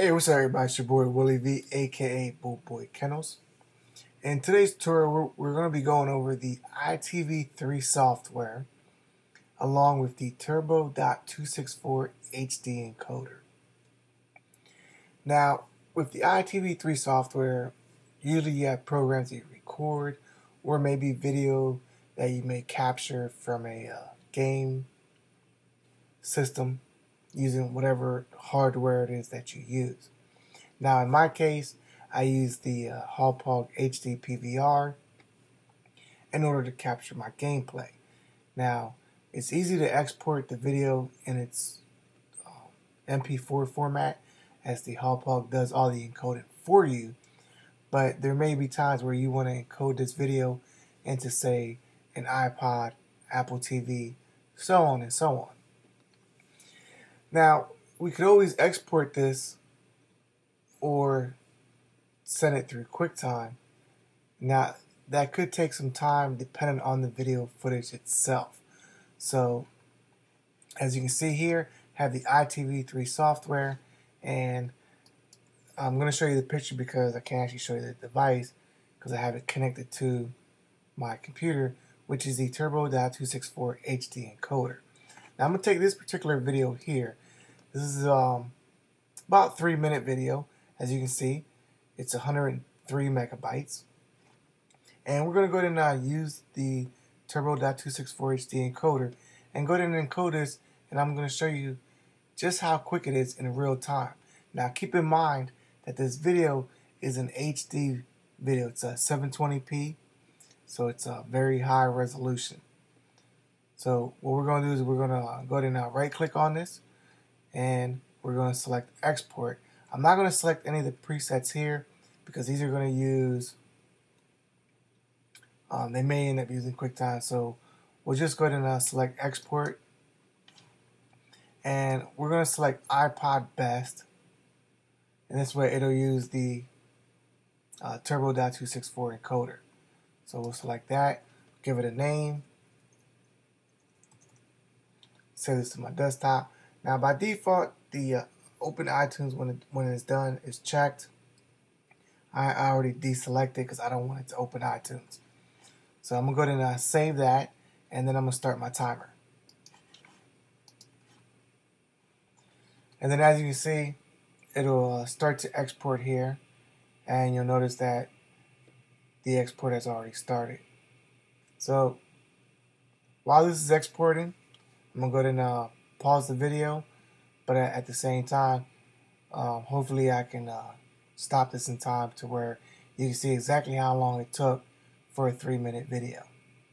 Hey, what's up, everybody? It's your boy Willie V, aka Boy Kennels. In today's tutorial, we're going to be going over the ITV3 software along with the Turbo.264 HD encoder. Now, with the ITV3 software, usually you have programs that you record or maybe video that you may capture from a game system using whatever hardware it is that you use. Now, in my case, I use the Hauppauge HD PVR in order to capture my gameplay. Now, it's easy to export the video in its MP4 format, as the Hauppauge does all the encoding for you, but there may be times where you want to encode this video into, say, an iPod, Apple TV, so on and so on. Now, we could always export this or send it through QuickTime. Now, that could take some time depending on the video footage itself. So, as you can see here, I have the ITV3 software, and I'm going to show you the picture because I can't actually show you the device because I have it connected to my computer, which is the Turbo.264 HD encoder. Now, I'm going to take this particular video here. This is about 3-minute video. As you can see, it's 103 megabytes. And we're going to go ahead and use the Turbo.264 HD encoder and go ahead and encode this, and I'm going to show you just how quick it is in real time. Now, keep in mind that this video is an HD video. It's a 720p, so it's a very high resolution. So what we're going to do is we're going to go ahead and right click on this, and we're going to select export. I'm not going to select any of the presets here because these are going to use, they may end up using QuickTime, so we'll just go ahead and select export, and we're going to select iPod Best, and this way it'll use the Turbo.264 encoder. So we'll select that, give it a name, save this to my desktop. Now, by default, the Open iTunes when it's done is checked. I already deselected because I don't want it to open iTunes. So I'm going to go ahead and save that, and then I'm going to start my timer. And then as you can see, it'll start to export here, and you'll notice that the export has already started. So while this is exporting, I'm going to go ahead and pause the video, but at the same time, hopefully I can stop this in time to where you can see exactly how long it took for a 3-minute video.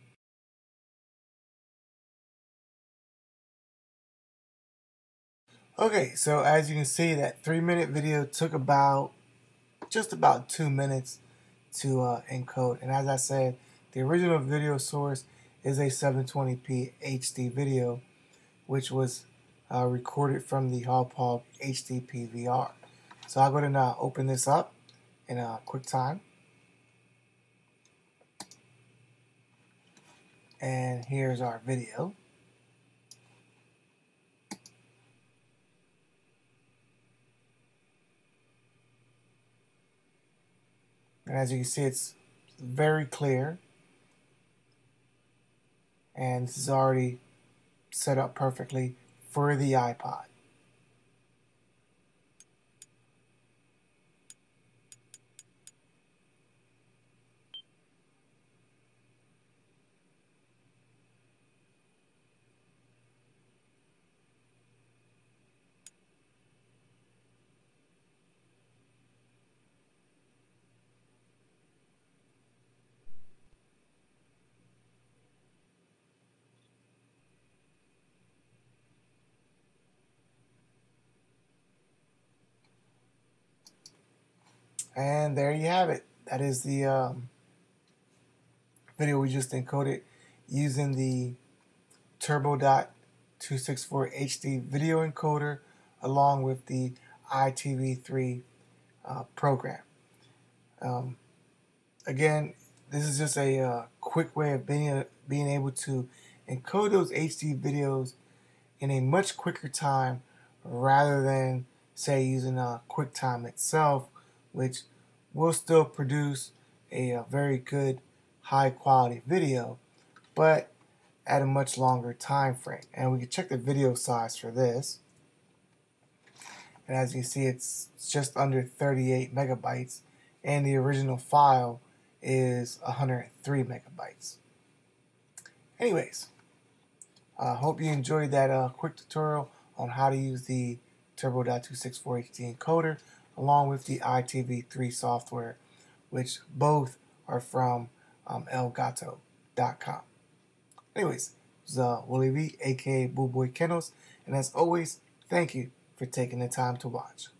Okay, so as you can see, that 3-minute video took just about 2 minutes to encode. And as I said, the original video source is a 720p HD video, which was recorded from the Hauppauge HD PVR. So I'll go ahead and open this up in QuickTime. And here's our video. And as you can see, it's very clear. And this is already set up perfectly for the iPod. And there you have it. That is the video we just encoded using the Turbo.264 HD video encoder along with the ITV3 program. Again, this is just a quick way of being able to encode those HD videos in a much quicker time rather than say using QuickTime itself, which will still produce a very good high quality video, but at a much longer time frame. And we can check the video size for this. And as you see, it's just under 38 megabytes, and the original file is 103 megabytes. Anyways, I hope you enjoyed that quick tutorial on how to use the Turbo.264 HD encoder along with the ITV3 software, which both are from Elgato.com. Anyways, this is Willie V, aka Boo Boy Kennels, and as always, thank you for taking the time to watch.